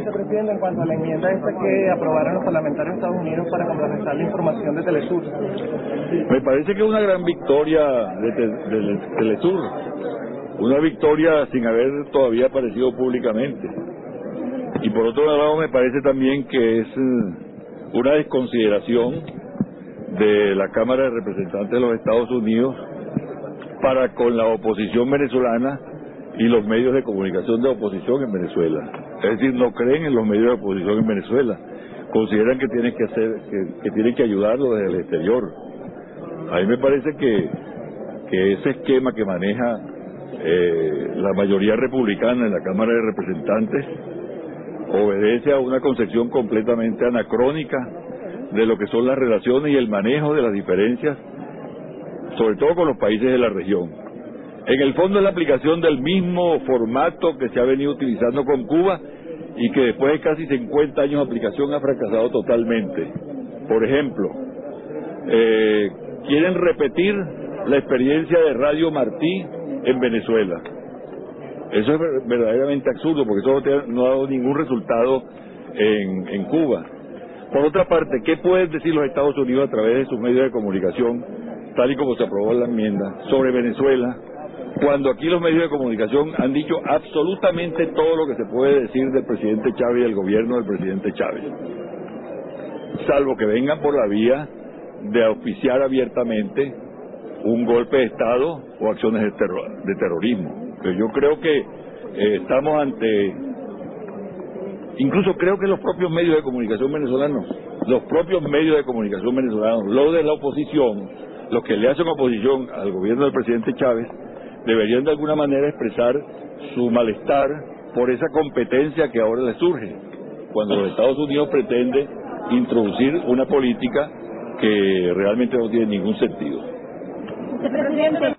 Vicepresidente, en cuanto a la enmienda esta que aprobaron los parlamentarios de Estados Unidos para complementar la información de Telesur. Me parece que es una gran victoria de Telesur, una victoria sin haber todavía aparecido públicamente. Y por otro lado me parece también que es una desconsideración de la Cámara de Representantes de los Estados Unidos para con la oposición venezolana y los medios de comunicación de oposición en Venezuela. Es decir, no creen en los medios de oposición en Venezuela, consideran que tienen que ayudarlos desde el exterior. A mí me parece que ese esquema que maneja la mayoría republicana en la Cámara de Representantes obedece a una concepción completamente anacrónica de lo que son las relaciones y el manejo de las diferencias, sobre todo con los países de la región. En el fondo es la aplicación del mismo formato que se ha venido utilizando con Cuba y que después de casi 50 años de aplicación ha fracasado totalmente. Por ejemplo, quieren repetir la experiencia de Radio Martí en Venezuela. Eso es verdaderamente absurdo porque eso no ha dado ningún resultado en Cuba. Por otra parte, ¿qué pueden decir los Estados Unidos a través de sus medios de comunicación, tal y como se aprobó en la enmienda, sobre Venezuela, cuando aquí los medios de comunicación han dicho absolutamente todo lo que se puede decir del presidente Chávez y del gobierno del presidente Chávez? Salvo que vengan por la vía de auspiciar abiertamente un golpe de Estado o acciones de terrorismo. Pero yo creo que estamos ante... Incluso creo que los propios medios de comunicación venezolanos, los de la oposición, los que le hacen oposición al gobierno del presidente Chávez, deberían de alguna manera expresar su malestar por esa competencia que ahora les surge, cuando los Estados Unidos pretende introducir una política que realmente no tiene ningún sentido. Vicepresidente.